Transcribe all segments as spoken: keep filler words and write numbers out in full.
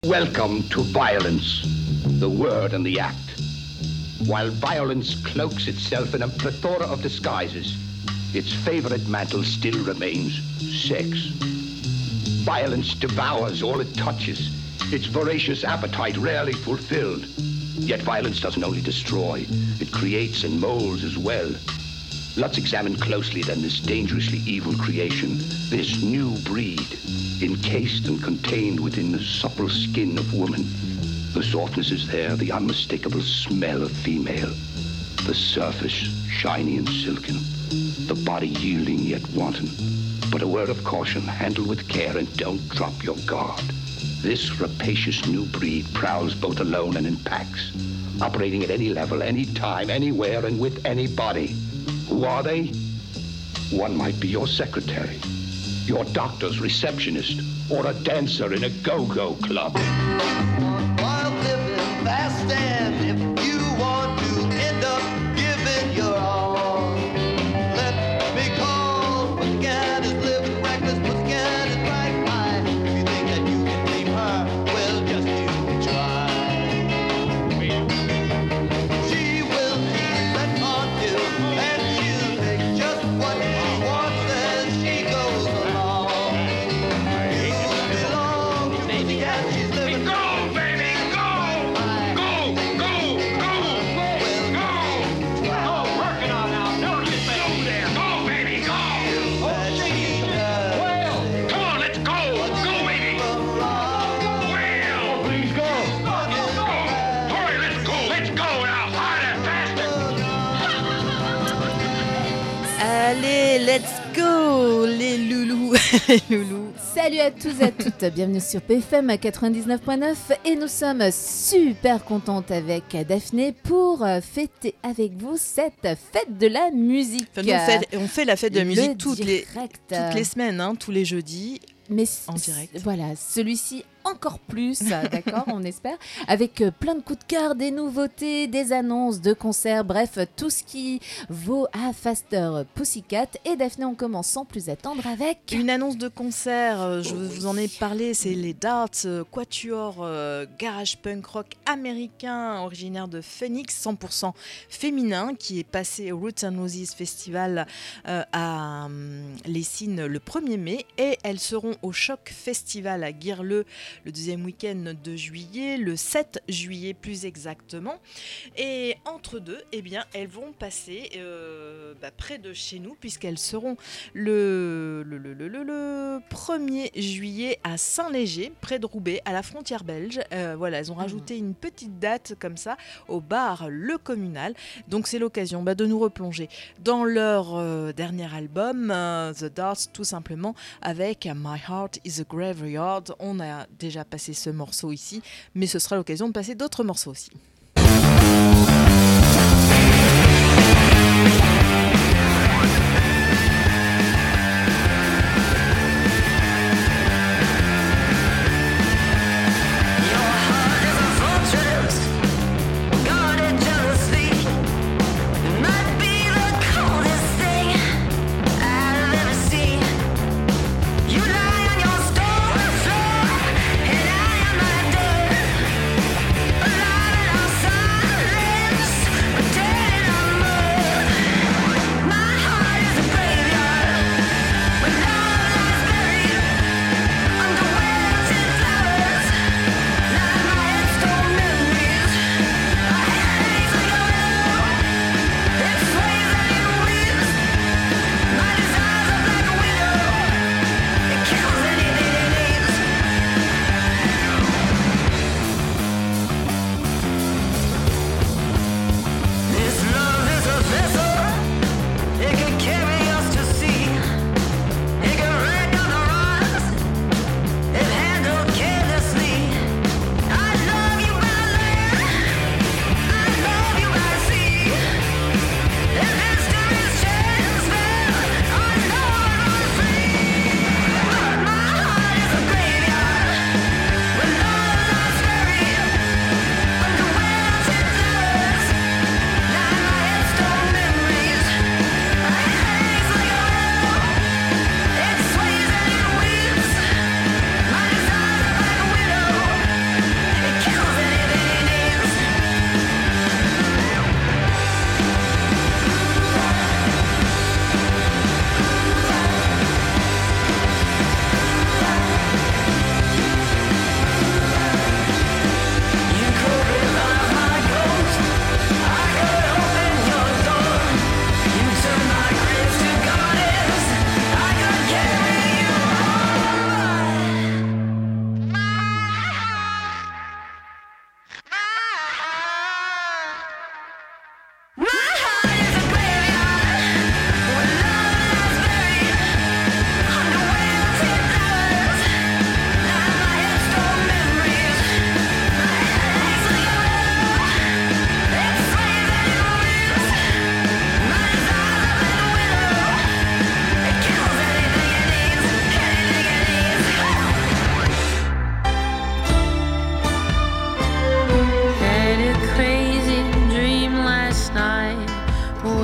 Welcome to violence, the word and the act. While violence cloaks itself in a plethora of disguises, its favorite mantle still remains sex. Violence devours all it touches, its voracious appetite rarely fulfilled. Yet violence doesn't only destroy, it creates and molds as well. Let's examine closely then this dangerously evil creation, this new breed, encased and contained within the supple skin of woman. The softness is there, the unmistakable smell of female. The surface, shiny and silken. The body yielding yet wanton. But a word of caution, handle with care and don't drop your guard. This rapacious new breed prowls both alone and in packs, operating at any level, any time, anywhere, and with anybody. Who are they? One might be your secretary, your doctor's receptionist, or a dancer in a go-go club. While living fast, and if you want to end up giving your all, let me call. Pussycat is living reckless, Pussycat is right high. If you think that you can tame her, well, just you try. She will be let on you, and she'll take just what she wants as she goes along. You belong to Pussycat, she's living. Go, baby, go! Go, go, go! Go! Go, working on now. No, just go there. Go, baby, go! that she does. Well, come on, let's go! Go, baby! Well, please go! Go! Hurry, let's go! Let's go now! Harder, faster! Allez, let's go les loulous, les loulous. Salut à tous et à toutes, bienvenue sur P F M quatre-vingt-dix-neuf point neuf et nous sommes super contentes avec Daphné pour fêter avec vous cette fête de la musique. Enfin, nous, on, fait, on fait la fête de la musique Le toutes les, direct. toutes les semaines, hein, tous les jeudis. Mais en direct. Voilà, celui-ci encore plus, d'accord, on espère, avec plein de coups de cœur, des nouveautés, des annonces de concerts, bref, tout ce qui vaut à Faster Pussycat. Et Daphné, on commence sans plus attendre avec... Une annonce de concert, je vous en ai parlé, c'est les Darts, quatuor euh, garage punk rock américain originaire de Phoenix, cent pour cent féminin, qui est passé au Roots and Roses Festival euh, à euh, Lessines le premier mai, et elles seront au Choc Festival à Guirleux le deuxième week-end de juillet, le sept juillet plus exactement. Et entre deux, eh bien, elles vont passer euh, bah, près de chez nous, puisqu'elles seront le, le, le, le, le, le premier juillet à Saint-Léger, près de Roubaix, à la frontière belge. Euh, voilà, elles ont rajouté une petite date comme ça au bar Le Communal. Donc c'est l'occasion bah, de nous replonger dans leur euh, dernier album, euh, The Darts, tout simplement, avec My Heart is a Graveyard. On a déjà passé ce morceau ici, mais ce sera l'occasion de passer d'autres morceaux aussi. Alive and outside,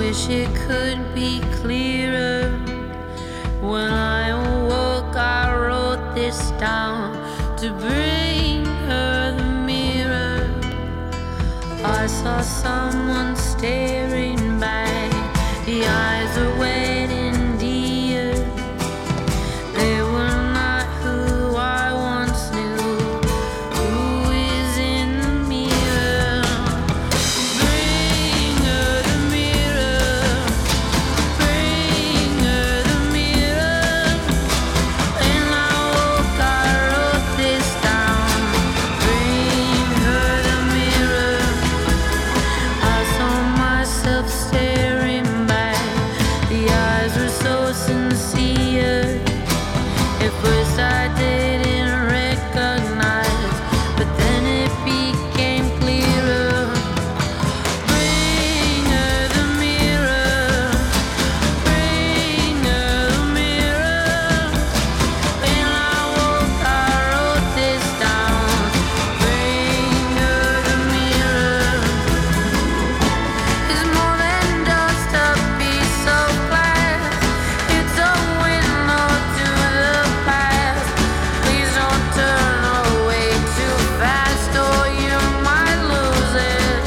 wish it could be clearer. When I awoke, I wrote this down to bring her the mirror. I saw someone staring back. The eyes are wet and dear. They were not who I once knew. Who is in the mirror? Bring her the mirror. Bring her the mirror. When I woke, I wrote this down. Bring her the mirror. I saw myself staring back. The eyes were so sincere. At first I didn't recognize, but then it became clearer. Bring her the mirror. Bring her the mirror. When I woke, I wrote this down. Bring her the mirror. It's more than just a piece of glass. It's a window to the past. Please don't turn away too fast, or you might lose it.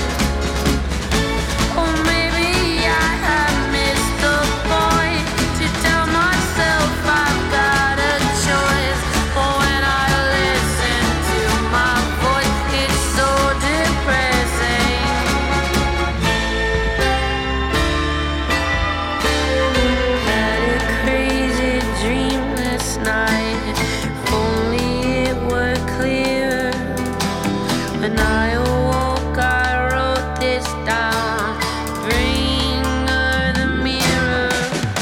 Or maybe I have missed the point to tell myself I've got a choice. But when I listen to my voice, it's so depressing. Had a crazy dream last night. If only it were clear. When I awoke, I wrote this down. Bring her the mirror.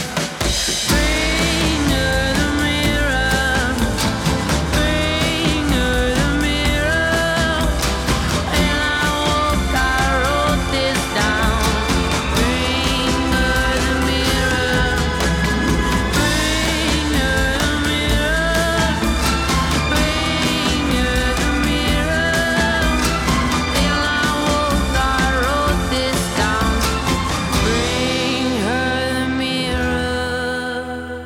Bring her the mirror. Bring her the mirror. When I woke, I wrote this down. Bring her the mirror. Bring her the mirror. Bring her the mirror. When I woke, I wrote this down. Bring her the mirror.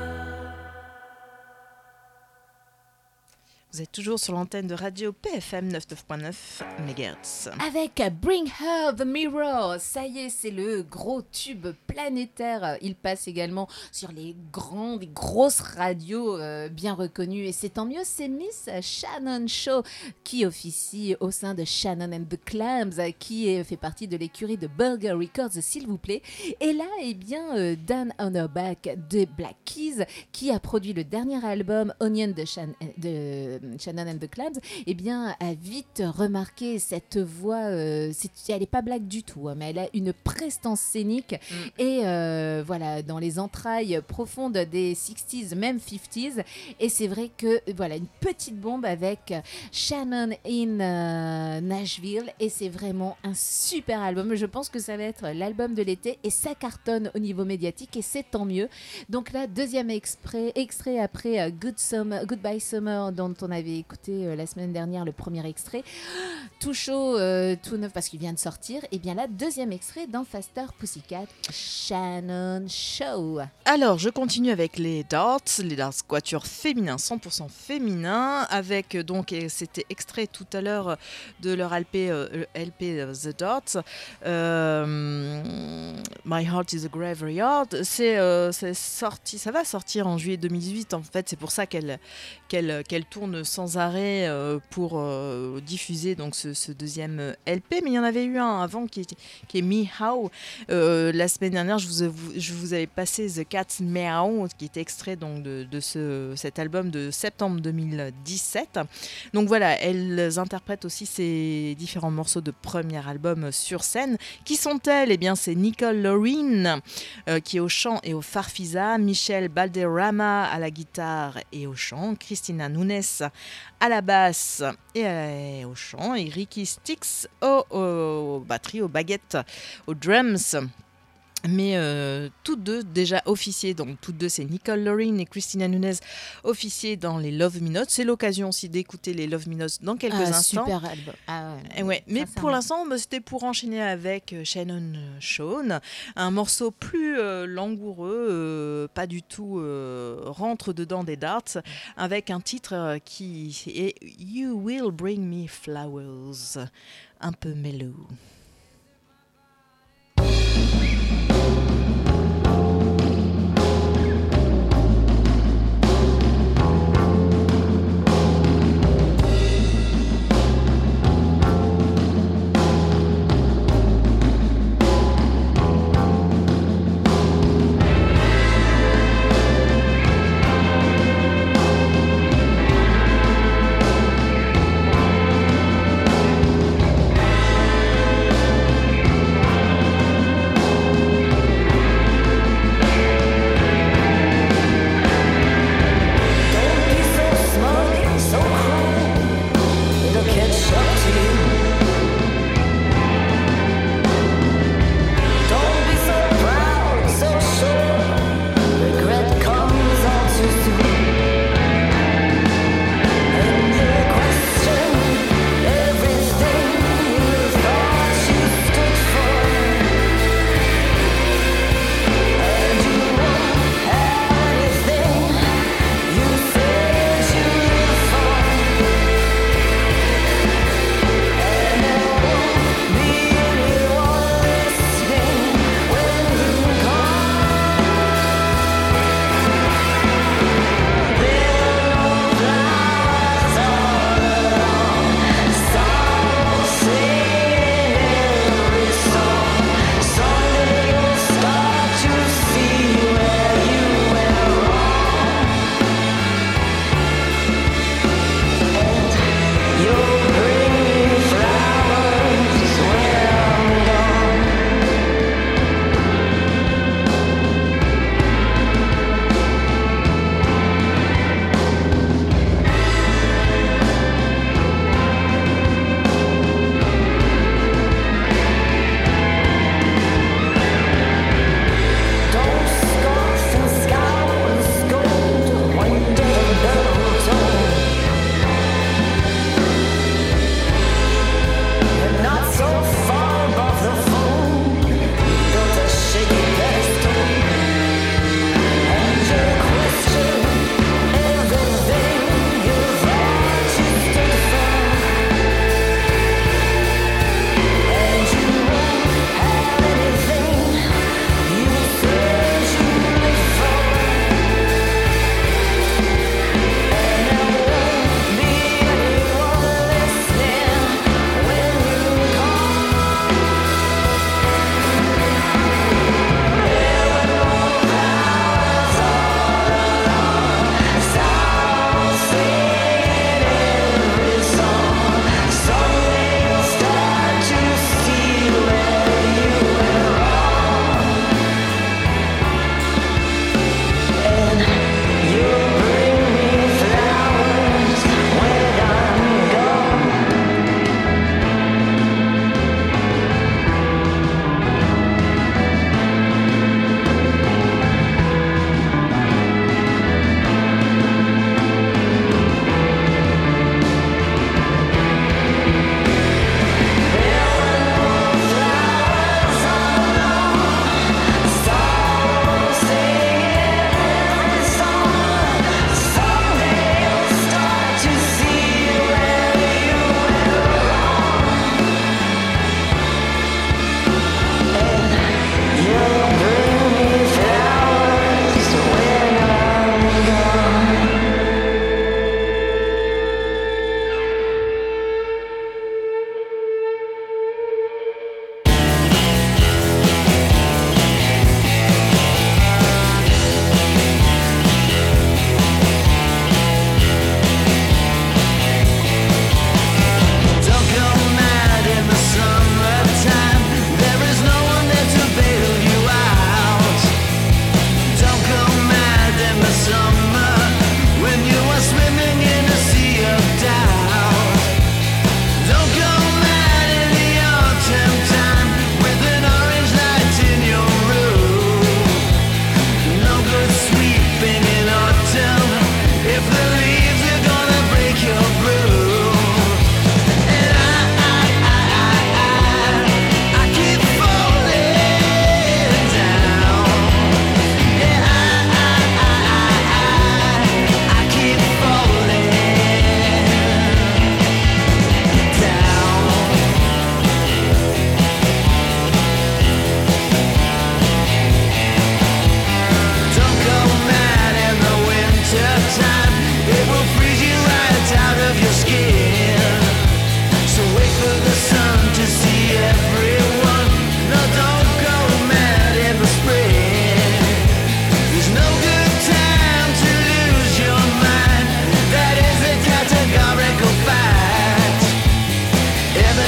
Vous êtes toujours sur l'antenne de radio P F M quatre-vingt-neuf point neuf mégahertz. Avec Bring Her the Mirror, ça y est, c'est le gros tube planétaire. Il passe également sur les grandes, les grosses radios euh, bien reconnues. Et c'est tant mieux, c'est Miss Shannon Shaw qui officie au sein de Shannon and the Clams, qui est, fait partie de l'écurie de Burger Records, s'il vous plaît. Et là, eh bien, euh, Dan Auerbach de Black Keys, qui a produit le dernier album Onion de, Shan- de Shannon and the Clams, eh bien, a vite remarqué cette voix. Euh, c'est, elle n'est pas blague du tout, hein, mais elle a une prestance scénique mm. et euh, voilà, dans les entrailles profondes des sixties, même fifties. Et c'est vrai que voilà, une petite bombe avec Shannon in euh, Nashville, et c'est vraiment un super album. Je pense que ça va être l'album de l'été et ça cartonne au niveau médiatique et c'est tant mieux. Donc là, deuxième extrait, extrait après euh, Good Summer, Goodbye Summer, dont on avait écouté euh, la semaine dernière le premier extrait, tout chaud, euh, tout neuf parce qu'il vient de sortir. Et bien là, deuxième extrait dans Faster Pussycat, Shannon Shaw. Alors, je continue avec les Darts, les Darts Quatuor féminin, cent pour cent féminin, avec donc, et c'était extrait tout à l'heure de leur L P, euh, L P euh, The Darts, euh, My Heart is a Graveyard. C'est, euh, c'est sorti, ça va sortir en juillet deux mille dix-huit. En fait, c'est pour ça qu'elle, qu'elle, qu'elle tourne sans arrêt euh, pour euh, diffuser donc ce, ce deuxième L P. Mais il y en avait eu un avant qui, qui est Me How. Euh, la semaine dernière, je vous, je vous avais passé The Cat's Meow, qui est extrait donc de, de ce, cet album de septembre deux mille dix-sept. Donc voilà, elles interprètent aussi ces différents morceaux de premier album sur scène. Qui sont-elles ? Eh bien, c'est Nicole Lorin euh, qui est au chant et au farfisa, Michelle Balderrama à la guitare et au chant, Christina Nunes à la basse et à, au chant, et Ricky Sticks aux, aux batteries, aux baguettes, aux drums. Mais euh, toutes deux déjà officiées, donc toutes deux c'est Nicole Loring et Christina Nunez officiées dans les Love Me Notes. C'est l'occasion aussi d'écouter les Love Me Notes dans quelques Ah, instants. super album. Ah ouais, Et ouais, mais pour sincèrement. l'instant, bah, c'était pour enchaîner avec euh, Shannon euh, Shawn, un morceau plus euh, langoureux, euh, pas du tout euh, rentre dedans des darts, avec un titre euh, qui est You Will Bring Me Flowers, un peu mellow. You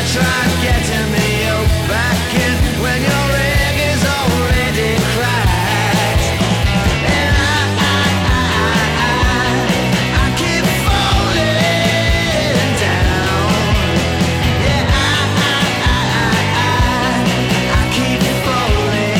tried getting me up back in when your egg is already cracked. And I, I, I, I, I keep falling down. Yeah, I, I, I, I, I keep falling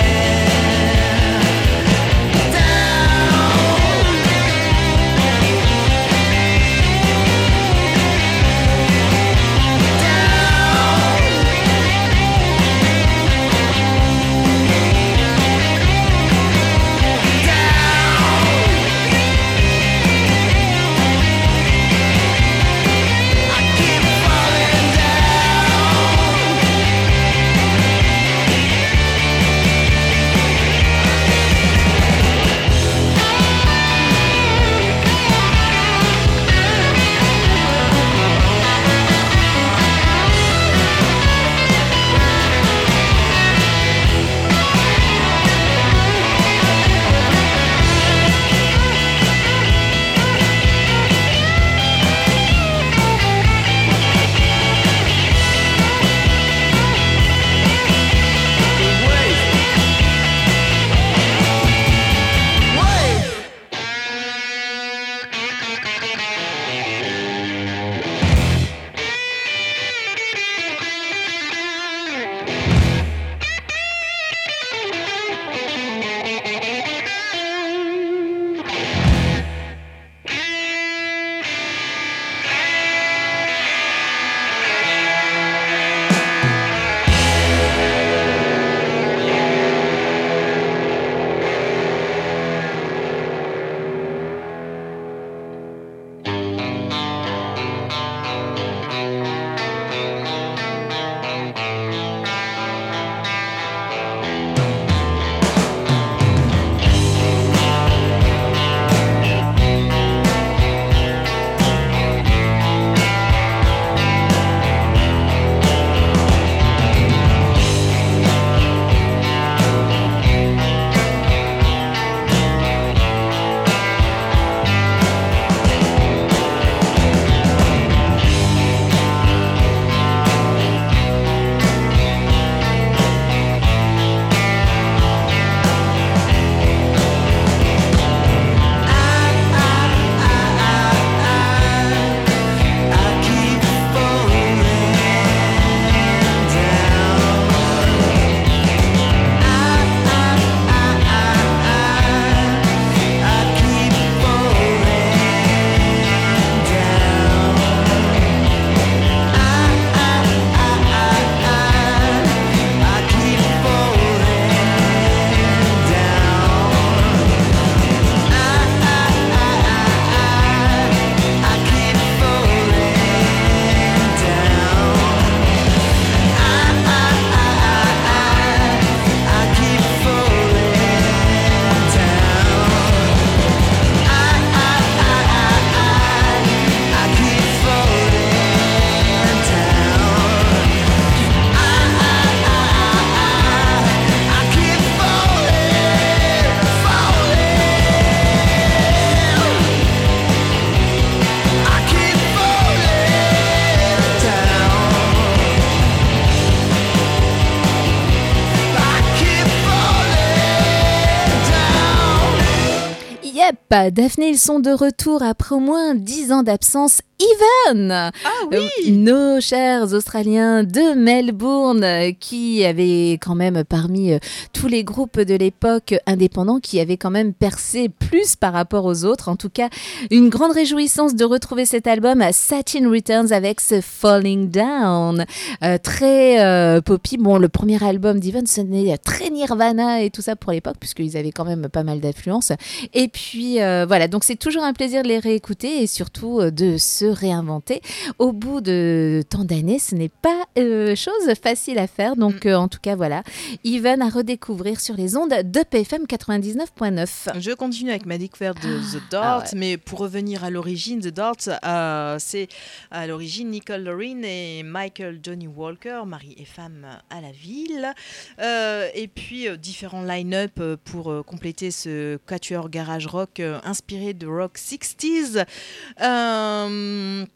Yep, Daphné, ils sont de retour après au moins dix ans d'absence. Even, Ah oui. Euh, nos chers Australiens de Melbourne, euh, qui avaient quand même parmi euh, tous les groupes de l'époque indépendants, qui avaient quand même percé plus par rapport aux autres. En tout cas, une grande réjouissance de retrouver cet album Satin Returns avec ce Falling Down, euh, très euh, poppy. Bon, le premier album d'Even sonnait très Nirvana et tout ça pour l'époque, puisqu'ils avaient quand même pas mal d'influence. Et puis euh, voilà, donc c'est toujours un plaisir de les réécouter et surtout euh, de se réinventer. Au bout de tant d'années, ce n'est pas euh, chose facile à faire. Donc, euh, en tout cas, voilà, Even à redécouvrir sur les ondes de P F M quatre-vingt-dix-neuf point neuf. Je continue avec ma découverte de The Dirt, Ah ouais. mais pour revenir à l'origine, The Dirt, euh, c'est à l'origine Nicole Lorin et Michael Johnny Walker, mari et femme à la ville. Euh, et puis, euh, différents line-up euh, pour euh, compléter ce quatuor garage rock euh, inspiré de rock sixties. Euh,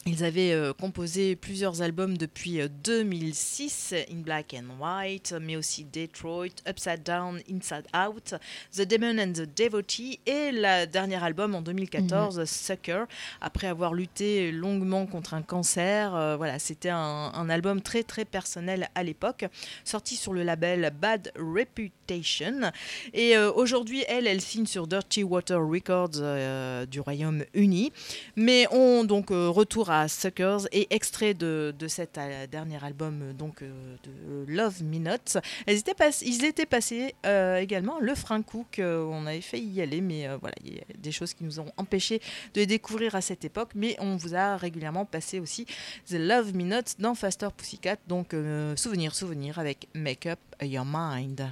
Ils avaient euh, composé plusieurs albums depuis euh, deux mille six, In Black and White, mais aussi Detroit, Upside Down, Inside Out, The Demon and the Devotee et le dernier album en deux mille quatorze, mmh. Sucker. Après avoir lutté longuement contre un cancer, euh, voilà, c'était un, un album très très personnel à l'époque, sorti sur le label Bad Reputation. Et euh, aujourd'hui, elle, elle signe sur Dirty Water Records euh, du Royaume-Uni. Mais on donc euh, retour à Suckers et extrait de, de cet euh, dernier album euh, donc euh, de Love Me Not. Ils étaient, pas, ils étaient passés euh, également le Francook, euh, on avait failli y aller, mais euh, voilà, il y a des choses qui nous ont empêchés de les découvrir à cette époque, mais on vous a régulièrement passé aussi The Love Me Not dans Faster Pussycat, donc euh, souvenir, souvenir avec Make Up Your Mind.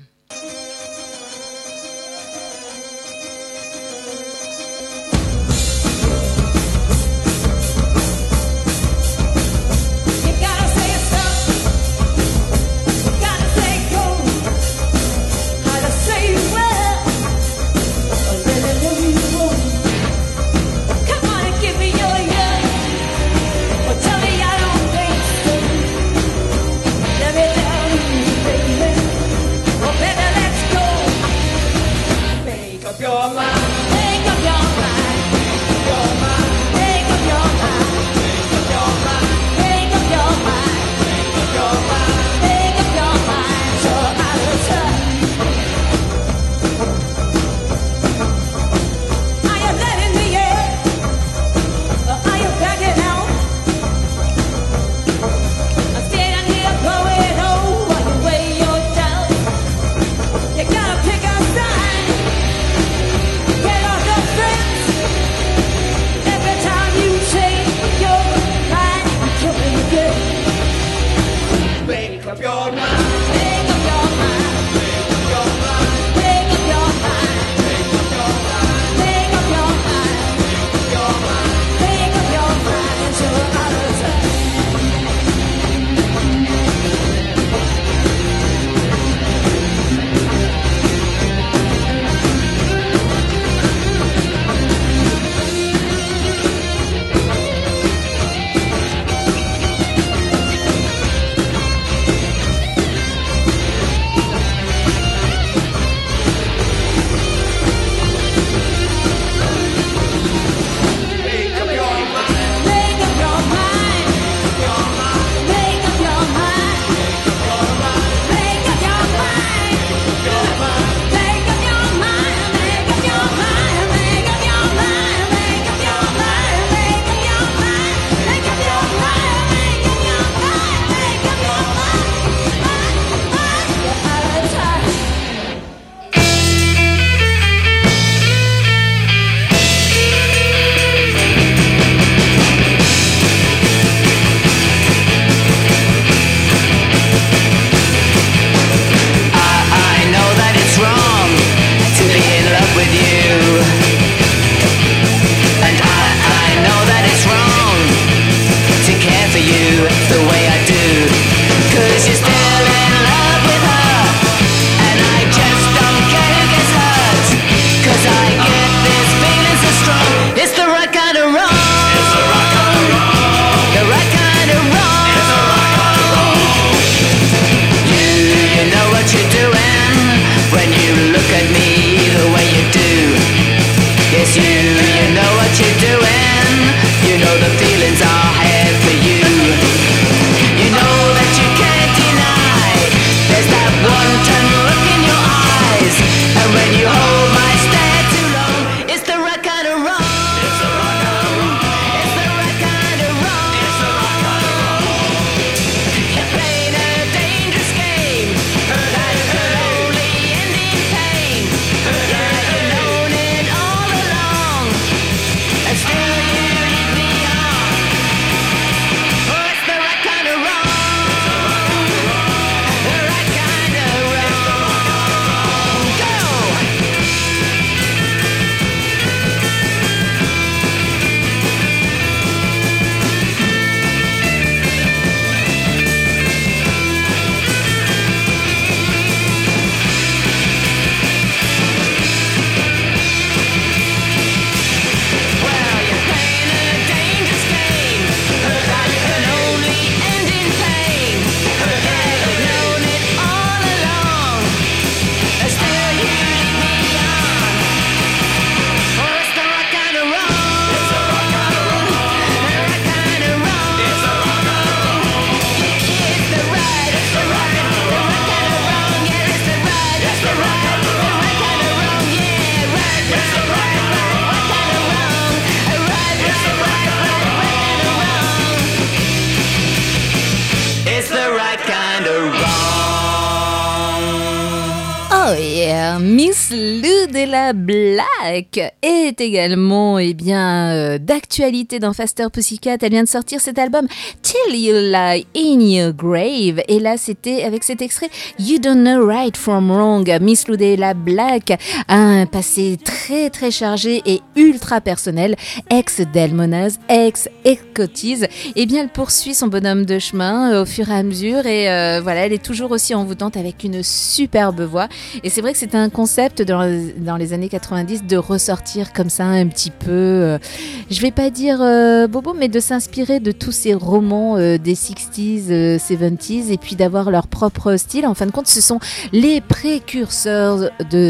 Oh yeah, Miss Ludella Black est également eh bien, euh, d'actualité dans Faster Pussycat. Elle vient de sortir cet album Till You Lie in Your Grave. Et là, c'était avec cet extrait You Don't Know Right From Wrong. Miss Ludella Black a un passé très très chargé et ultra personnel. Ex-Delmonaz, ex-Ecotis. Eh bien, elle poursuit son bonhomme de chemin euh, au fur et à mesure. Et euh, voilà, elle est toujours aussi envoûtante avec une superbe voix. Et c'est vrai que c'était un concept dans, dans les années quatre-vingt-dix de ressortir comme ça un petit peu, euh, je vais pas dire euh, bobo, mais de s'inspirer de tous ces romans euh, des sixties, euh, seventies et puis d'avoir leur propre style. En fin de compte, ce sont les précurseurs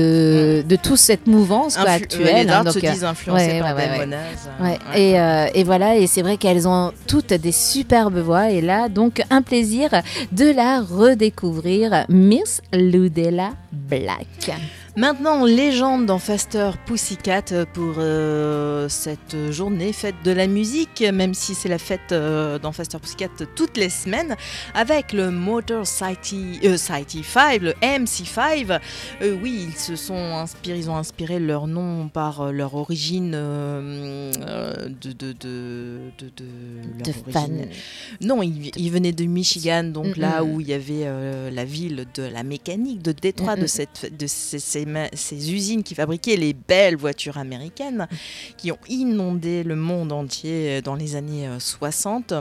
de, de toute cette mouvance quoi, Influ- actuelle. euh, les hein, Darts se donc, disent influencés ouais, par ouais, ouais, Delmonaz. euh, Ouais, ouais. Et, euh, et voilà, et c'est vrai qu'elles ont toutes des superbes voix. Et là, donc, un plaisir de la redécouvrir, Miss Ludella Black. Maintenant, légende dans Faster Pussycat pour euh, cette journée fête de la musique, même si c'est la fête euh, dans Faster Pussycat toutes les semaines, avec le Motor City, euh, City cinq, le M C cinq. Euh, oui, ils se sont inspirés, ils ont inspiré leur nom par euh, leur origine euh, euh, de de de de, de, leur De origine. fan. Non, ils, ils venaient de Michigan, donc Mm-mm. là où il y avait euh, la ville de la mécanique de Détroit, de Mm-mm. cette de ces, ces ma- ces usines qui fabriquaient les belles voitures américaines, qui ont inondé le monde entier dans les années euh, soixante.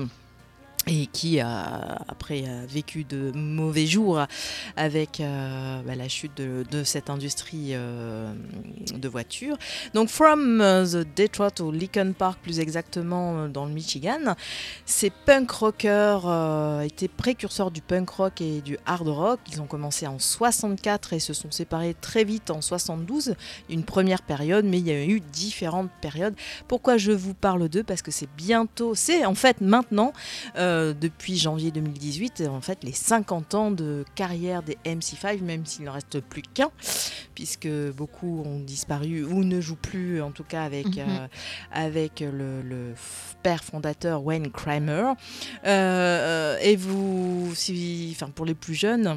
Et qui a après a vécu de mauvais jours avec euh, bah, la chute de, de cette industrie euh, de voitures. Donc from uh, the Detroit au Lincoln Park, plus exactement euh, dans le Michigan, ces punk rockers euh, étaient précurseurs du punk rock et du hard rock. Ils ont commencé en soixante-quatre et se sont séparés très vite en soixante-douze. Une première période, mais il y a eu différentes périodes. Pourquoi je vous parle d'eux ? Parce que c'est bientôt, c'est en fait maintenant. Euh, Euh, depuis janvier deux mille dix-huit, en fait, les cinquante ans de carrière des M C cinq, même s'il n'en reste plus qu'un, puisque beaucoup ont disparu ou ne jouent plus, en tout cas avec, Mhm. euh, avec le, le f- père fondateur Wayne Kramer. Euh, euh, et vous, si, enfin, pour les plus jeunes,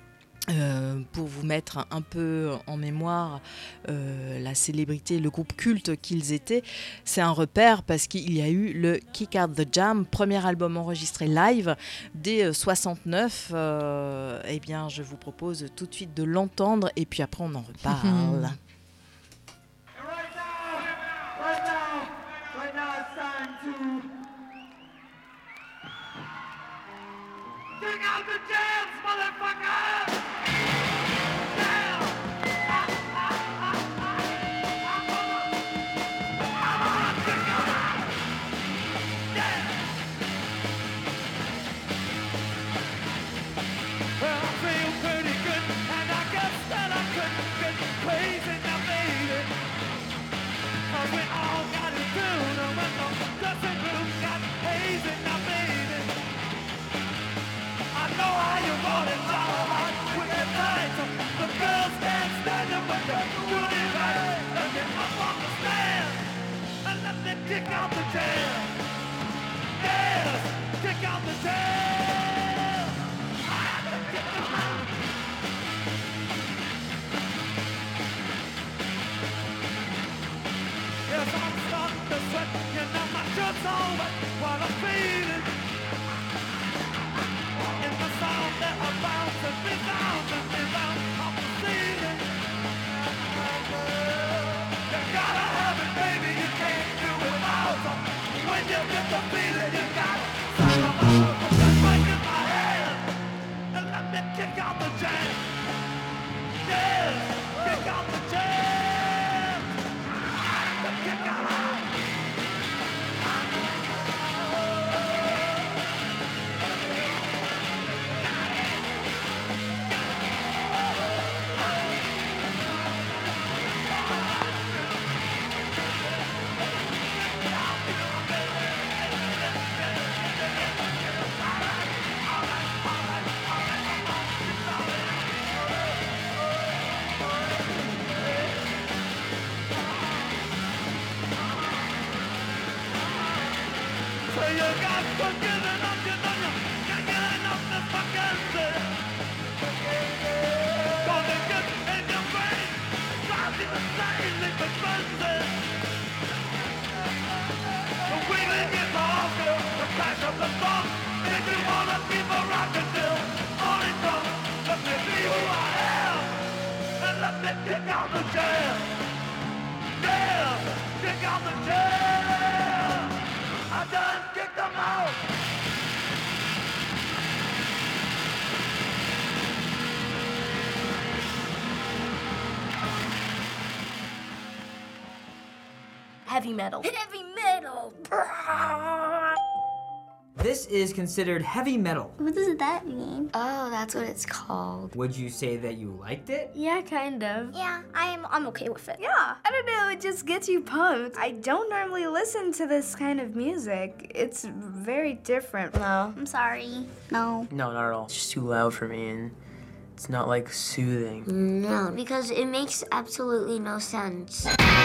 Euh, pour vous mettre un, un peu en mémoire euh, la célébrité, le groupe culte qu'ils étaient, c'est un repère parce qu'il y a eu le Kick Out the Jam, premier album enregistré live dès euh, soixante-neuf. Euh, eh bien, je vous propose tout de suite de l'entendre et puis après on en reparle. And right now, right now, right now it's time to dig out the jams, motherfucker! Jam! Ah, ah, ah, ah, I'm gonna, I'm gonna dig out the jam! Well, I feel pretty good, and I guess that I couldn't get crazy now, baby. Cause we all got it doing, and when the dressing room got hazy now, baby. I know how you want it, darling, with the nights. The girls can't stand it when they're doing it right. Let me up on the stand, and let me kick out the jam. Yes, kick out the jam. I have to kick them out. Yes, I'm starting to sweat, you know my shirt's all wet, what I'm feeling. In the sound that I bounce and rebound and rebound off the ceiling. You gotta have it, baby, you can't do it without it. When you get the feeling, you gotta sound of my mic in my hand. And let me kick out the jam. Yes, kick out the jam. Kick out. So you got to get enough, you know you can't get enough this fucking day. Gonna get in your the jail. I done kicked them out. Heavy metal. Heavy metal! This is considered heavy metal. What does that mean? Oh, that's what it's called. Would you say that you liked it? Yeah, kind of. Yeah, I'm I'm okay with it. Yeah, I don't know, it just gets you pumped. I don't normally listen to this kind of music. It's very different. No, I'm sorry. No. No, not at all. It's just too loud for me, and it's not like soothing. No, because it makes absolutely no sense.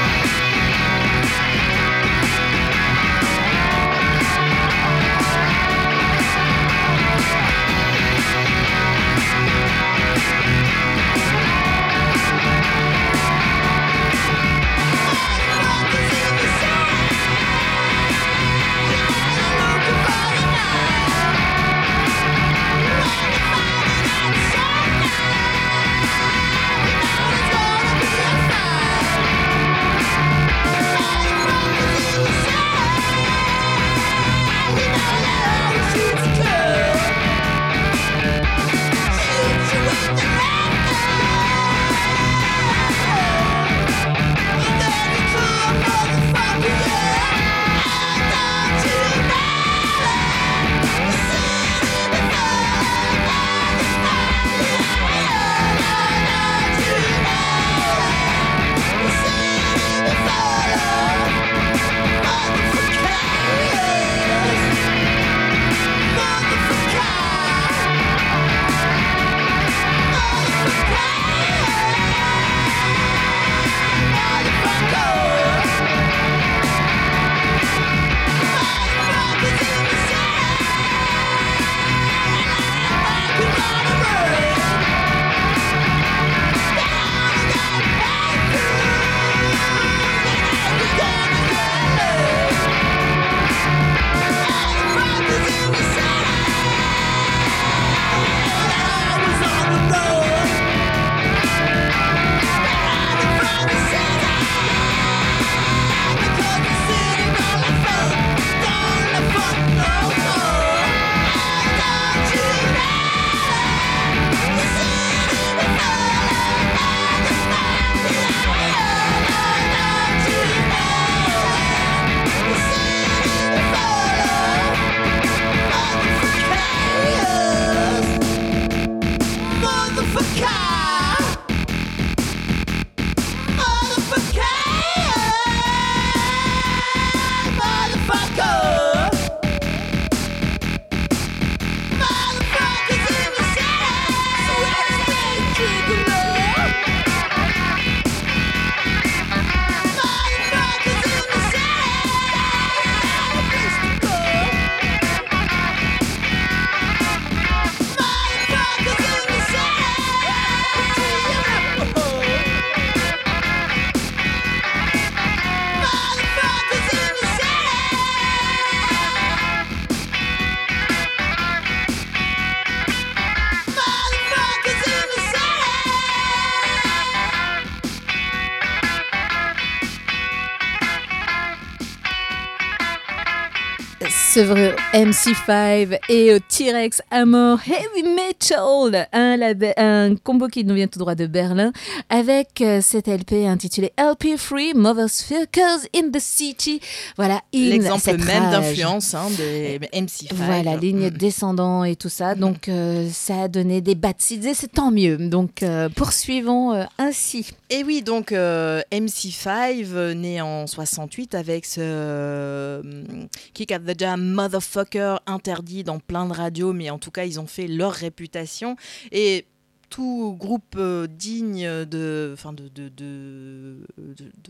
C'est vrai, M C cinq et au T-Rex Amor Heavy Metal, un, label, un combo qui nous vient tout droit de Berlin, avec euh, cet L P intitulé L P Free Motherfuckers in the City. Voilà, in l'exemple cette même rage. d'influence hein, de M C cinq. Voilà, ligne Mm. descendant et tout ça. Donc, euh, ça a donné des bad seeds et c'est tant mieux. Donc, euh, poursuivons euh, ainsi. Et oui, donc euh, M C cinq, euh, né en soixante-huit avec ce euh, Kick at the Jam Motherfucker interdit dans plein de radios, mais en tout cas, ils ont fait leur réputation. Et tout groupe euh, digne de, enfin de, de, de, de, de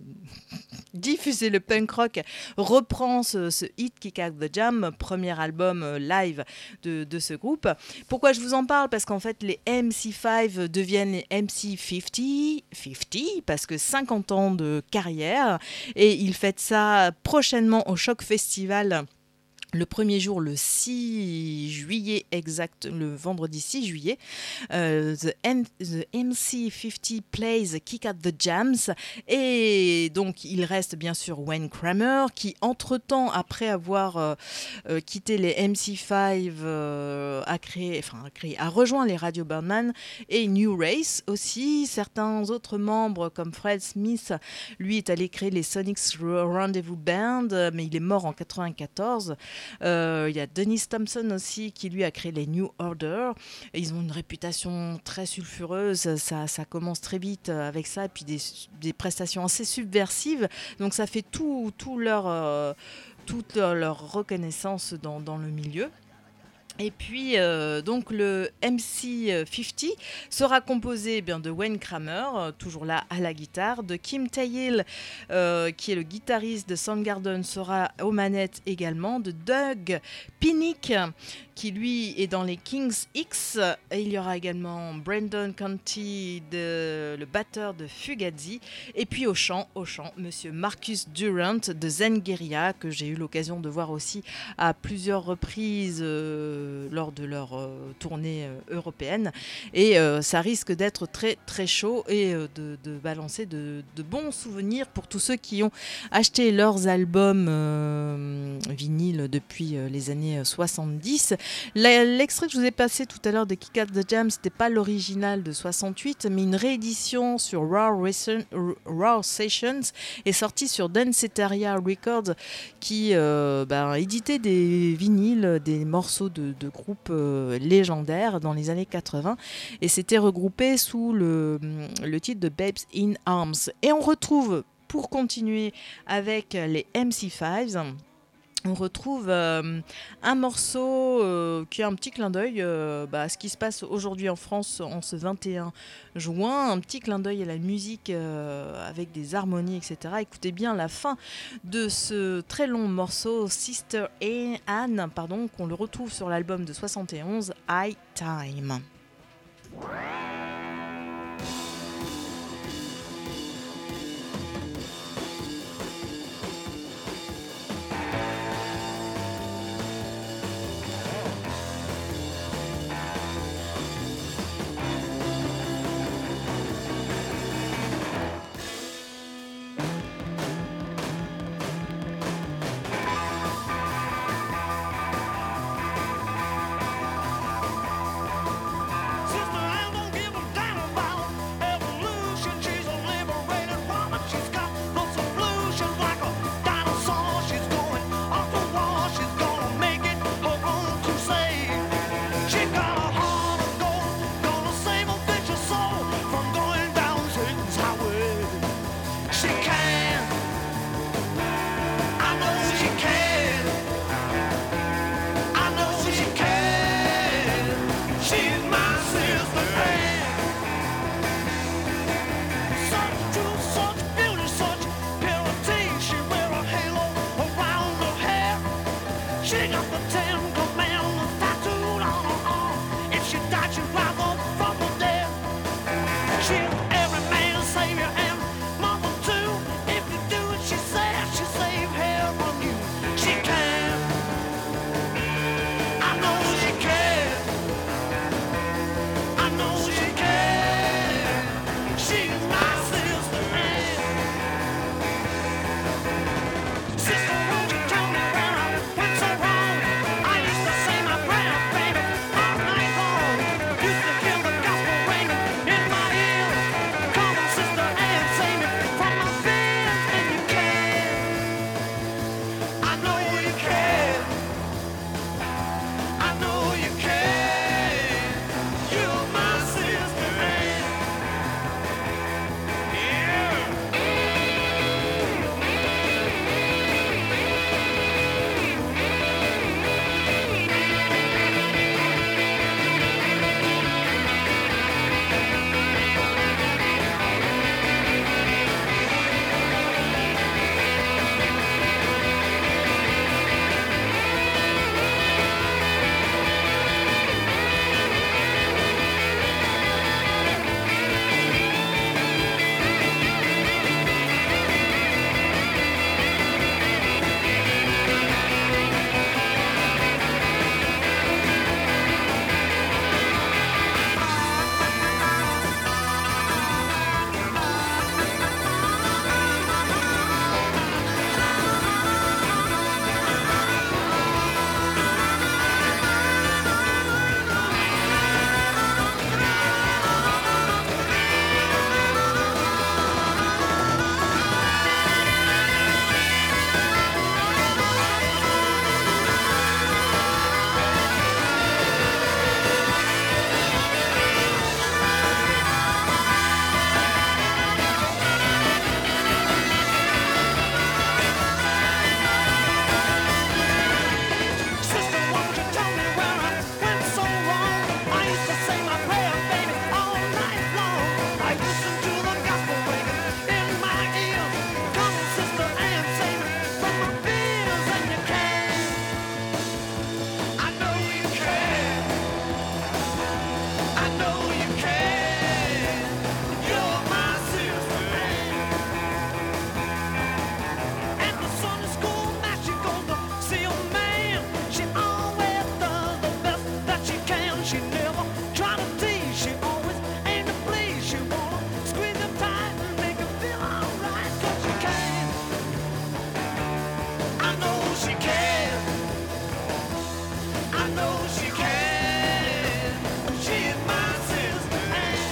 diffuser le punk rock reprend ce, ce hit Kick at the Jam, premier album euh, live de, de ce groupe. Pourquoi je vous en parle ? Parce qu'en fait, les M C cinq deviennent les M C cinquante, cinquante parce que cinquante ans de carrière, et ils fêtent ça prochainement au Choc Festival Le premier jour, le six juillet exact, le vendredi six juillet, euh, the, M- the M C cinquante plays Kick Out the Jams. Et donc, il reste bien sûr Wayne Kramer, qui entre-temps, après avoir euh, euh, quitté les M C cinq, euh, a créé, enfin, a créé, a rejoint les Radio Birdman et New Race aussi. Certains autres membres, comme Fred Smith, lui est allé créer les Sonics Rendezvous Band, mais il est mort en quatre-vingt-quatorze. Il euh, y a Dennis Thompson aussi qui lui a créé les New Order. Et ils ont une réputation très sulfureuse, ça, ça commence très vite avec ça, et puis des, des prestations assez subversives. Donc ça fait tout, tout leur, euh, toute leur, leur reconnaissance dans, dans le milieu. Et puis, euh, donc, le M C cinquante sera composé eh bien, de Wayne Kramer, euh, toujours là à la guitare, de Kim Thayil, euh, qui est le guitariste de Soundgarden, sera aux manettes également, de Doug Pinnick, qui lui est dans les Kings X. Et il y aura également Brandon Conti, de, le batteur de Fugazi. Et puis au chant, au chant, monsieur Marcus Durant de Zengeria, que j'ai eu l'occasion de voir aussi à plusieurs reprises euh, lors de leur euh, tournée euh, européenne. Et euh, ça risque d'être très très chaud et euh, de, de balancer de, de bons souvenirs pour tous ceux qui ont acheté leurs albums euh, vinyles depuis euh, les années soixante-dix. L'extrait que je vous ai passé tout à l'heure de Kick Out the Jam, c'était pas l'original de soixante-huit, mais une réédition sur Raw, Recent, Raw Sessions est sortie sur Danceteria Records, qui euh, bah, éditait des vinyles, des morceaux de, de groupes euh, légendaires dans les années quatre-vingts, et c'était regroupé sous le, le titre de Babes in Arms. Et on retrouve, pour continuer avec les M C cinq, on retrouve euh, un morceau euh, qui a un petit clin d'œil euh, bah, à ce qui se passe aujourd'hui en France en ce vingt et un juin, un petit clin d'œil à la musique euh, avec des harmonies, et cetera. Écoutez bien la fin de ce très long morceau, Sister Anne, pardon, qu'on le retrouve sur l'album de soixante et onze, High Time. Sister, won't you tell me where I went so wrong? I used to say my prayer, baby, all night long. You She never try to tease. She always aim to please. She wanna squeeze them tight and make them feel alright. 'Cause she can. I know she can. I know she can. She's my sister Ann.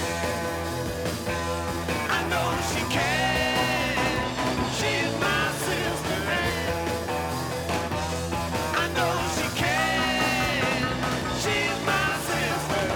I know she can. She's my sister Ann. I know she can. She's my sister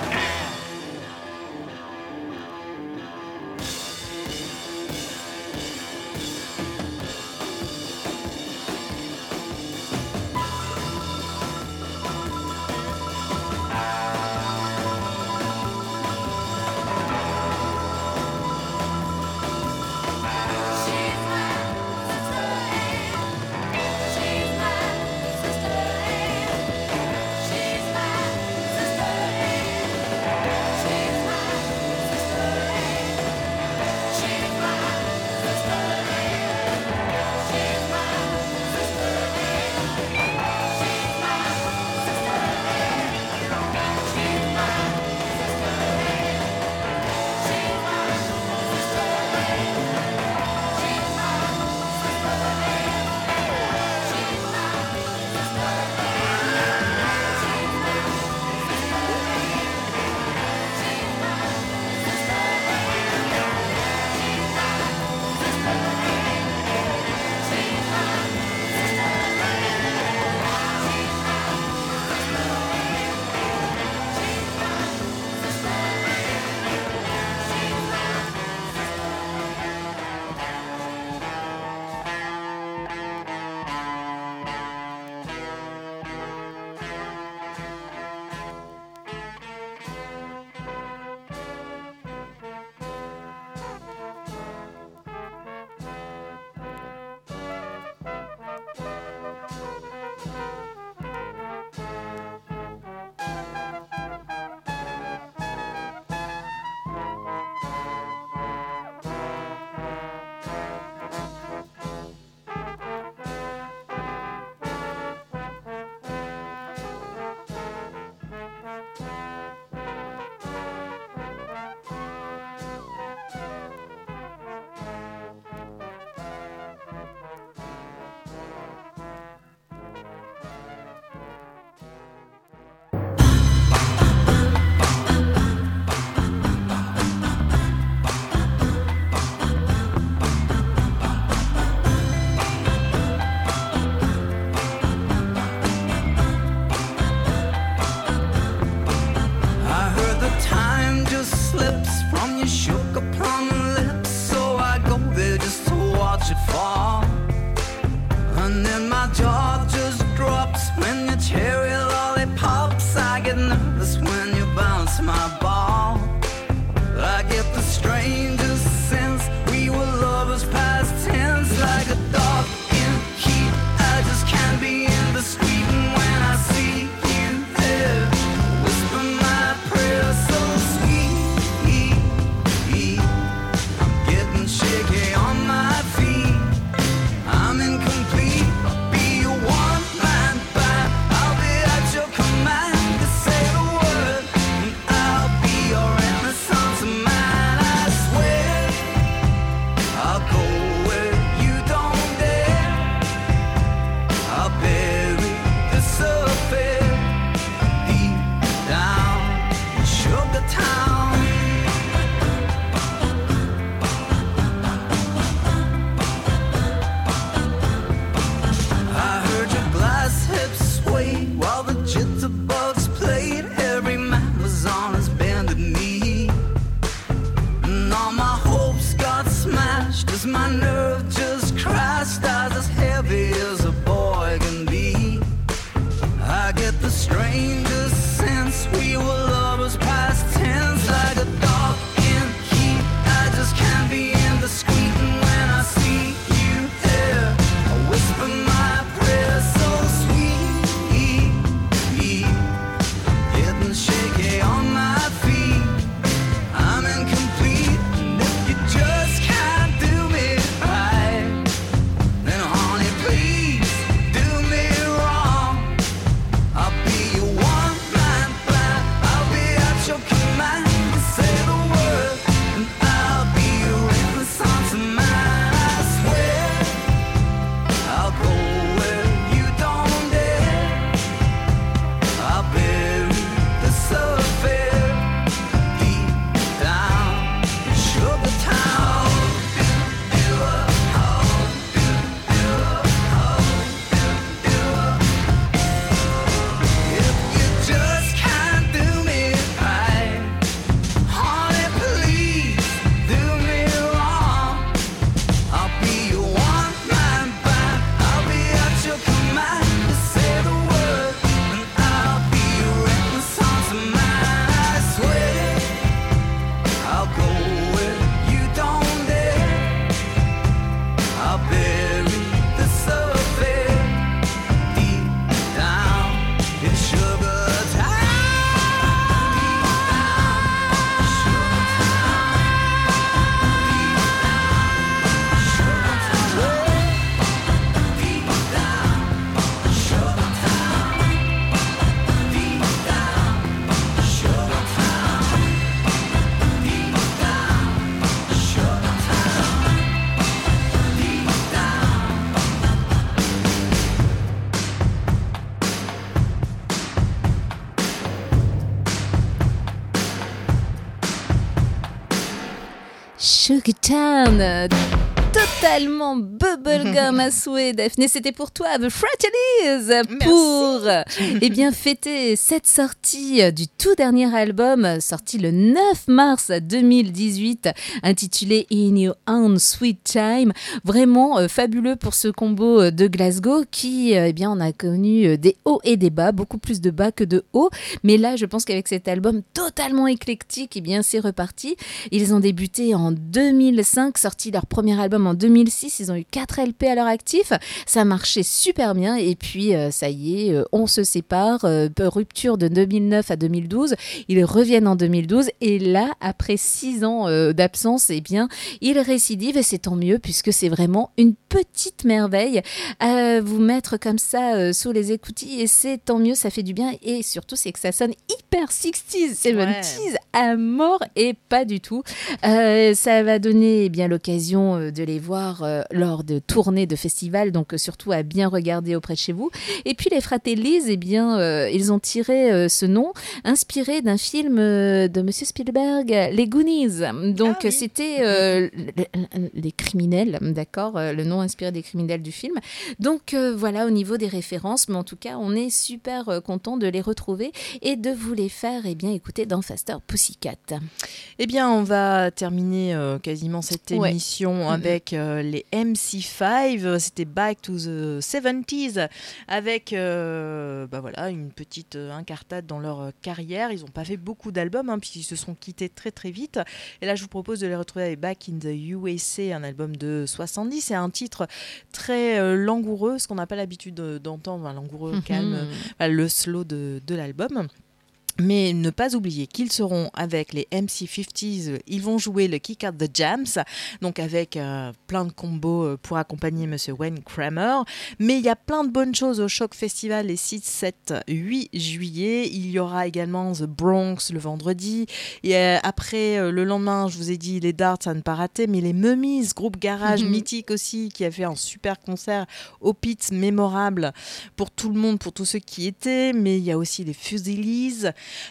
Sugar Town, euh, totalement bubblegum à souhait, Daphné. C'était pour toi, The Fratellis, pour euh, eh bien, fêter cette sortie euh, du tout dernier album, euh, sorti le neuf mars deux mille dix-huit, intitulé In Your Own Sweet Time. Vraiment euh, fabuleux pour ce combo euh, de Glasgow qui, euh, eh bien, on a connu euh, des hauts et des bas, beaucoup plus de bas que de hauts. Mais là, je pense qu'avec cet album totalement éclectique, eh bien, c'est reparti. Ils ont débuté en deux mille cinq, sorti leur premier album en deux mille six. Ils ont eu quatre L P à leur actif. Ça marchait super bien. Et puis, euh, ça y est, euh, on se sépare. Euh, rupture de deux mille neuf à deux mille douze. Ils reviennent en deux mille douze. Et là, après six ans euh, d'absence, eh bien, ils récidivent. Et c'est tant mieux puisque c'est vraiment une petite merveille à vous mettre comme ça euh, sous les écoutilles. Et c'est tant mieux, ça fait du bien. Et surtout, c'est que ça sonne hyper sixties, seventies à mort et pas du tout. Euh, ça va donner eh bien l'occasion euh, de les voir euh, lors de tournées de festivals, donc euh, surtout à bien regarder auprès de chez vous. Et puis les Fratellis, eh bien, euh, ils ont tiré euh, ce nom inspiré d'un film euh, de Monsieur Spielberg, Les Goonies. Donc ah, oui. c'était euh, les criminels, d'accord, euh, le nom inspiré des criminels du film. Donc euh, voilà au niveau des références, mais en tout cas on est super euh, content de les retrouver et de vous les faire eh bien écouter dans Faster Pussycat. Eh bien on va terminer euh, quasiment cette Ouais. émission avec euh, les M C cinq. C'était Back to the seventies avec euh, bah voilà, une petite euh, incartade dans leur euh, carrière. Ils n'ont pas fait beaucoup d'albums hein, puisqu'ils se sont quittés très très vite. Et là je vous propose de les retrouver avec Back in the U S A, un album de soixante-dix. C'est un titre très euh, langoureux, ce qu'on n'a pas l'habitude de- d'entendre, un langoureux, Mhm. calme, euh, voilà, le slow de, de l'album. Mais ne pas oublier qu'ils seront avec les M C cinquante. Ils vont jouer le Kick Out the Jams, donc avec euh, plein de combos euh, pour accompagner Monsieur Wayne Kramer. Mais il y a plein de bonnes choses au Choc Festival les six, sept, huit juillet. Il y aura également The Bronx le vendredi. Et euh, après, euh, le lendemain, je vous ai dit les Darts, à ne pas rater, mais les Mummies, groupe garage Mhm. mythique aussi, qui a fait un super concert au Pits mémorable pour tout le monde, pour tous ceux qui étaient. Mais il y a aussi les Fusilies.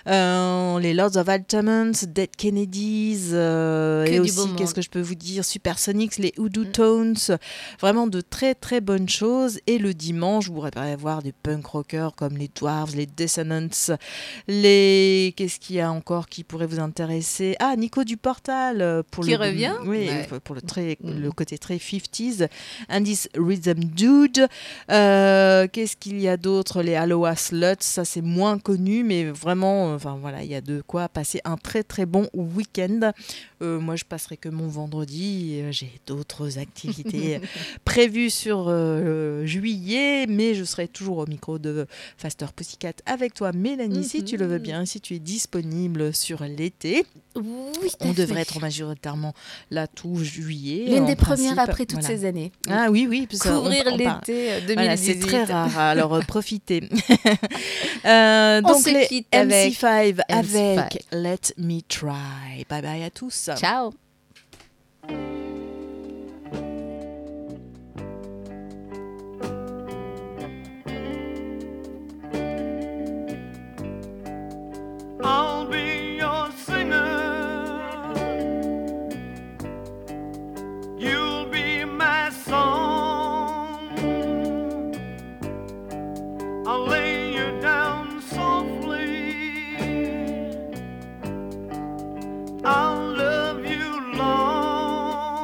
Euh, les Lords of Altamont, Dead Kennedys, euh, Que et du aussi, beau monde. qu'est-ce que je peux vous dire, Supersonics, les Hoodoo Tones, vraiment de très très bonnes choses. Et le dimanche, vous pourrez voir des punk rockers comme les Dwarves, les Dissonants, les... Qu'est-ce qu'il y a encore qui pourrait vous intéresser? Ah, Nico du Portal, euh, pour Qui le... revient? Oui, Ouais. pour le, très, Mm. le côté très cinquantaines. Indies Rhythm Dude. Euh, qu'est-ce qu'il y a d'autre? Les Aloha Sluts, ça c'est moins connu, mais vraiment, euh, enfin voilà, il y a de quoi passer un très très bon week-end. Euh, moi, je passerai que mon vendredi. euh, J'ai d'autres activités prévues sur euh, juillet, mais je serai toujours au micro de Faster Pussycat avec toi, Mélanie, si tu le veux bien, si tu es disponible sur l'été. Oui, On Daphné. devrait être majoritairement là tout juillet. L'une en des premières principe. après toutes Voilà. ces années. Ah oui, oui. parce que Couvrir on- on parle- l'été euh, deux mille dix-huit. Voilà, c'est très rare, alors euh, profitez. Euh, On donc se les quitte M C avec cinq M C avec cinq. Let Me Try. Bye bye à tous. Ciao. I'll be your singer. You'll be my song. I'll lay you down softly. I'll love you long.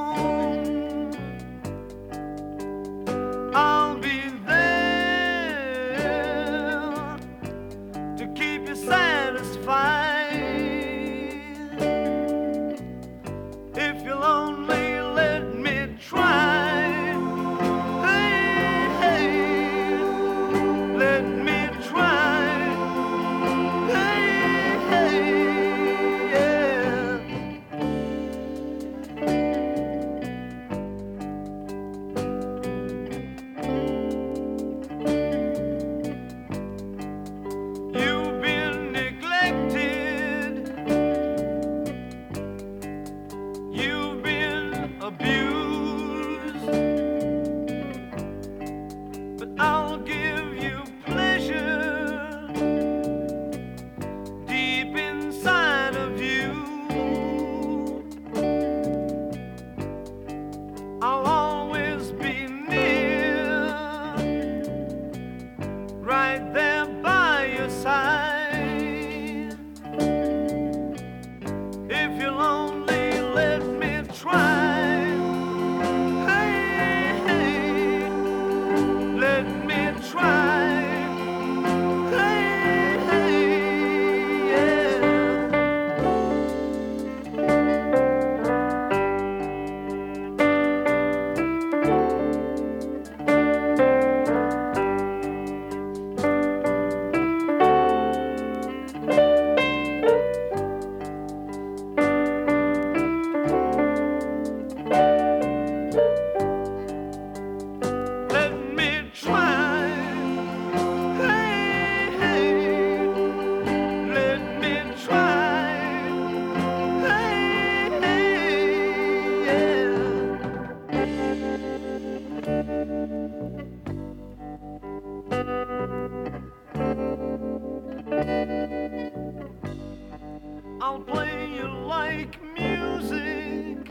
I'll play you like music.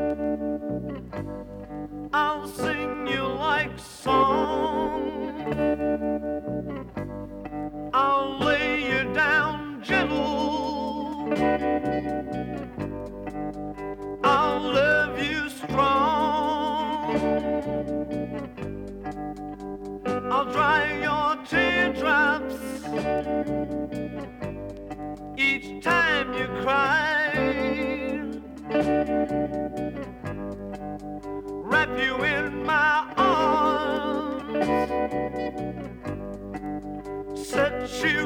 I'll sing you like song. I'll lay you down gentle. I'll love you strong. I'll dry your teardrops each time you cry. Wrap you in my arms, set you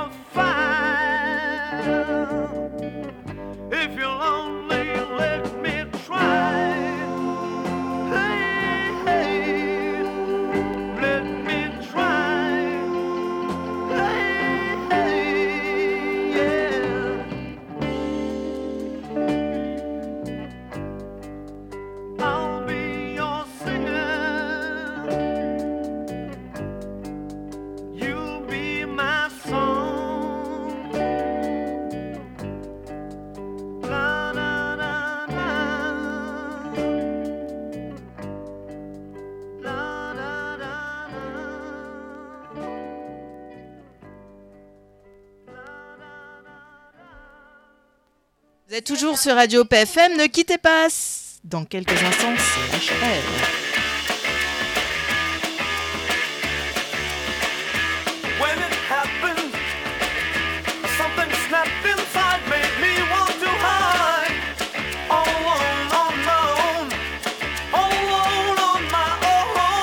afire. If you're lonely, let me try. Hey, hey, let me try. Hey, hey, yeah. I'll be your singer. You'll be my song. La, la, la, la. La, la, la, la. Vous êtes toujours sur Radio P F M, ne quittez pas. Dans quelques instants, c'est H L.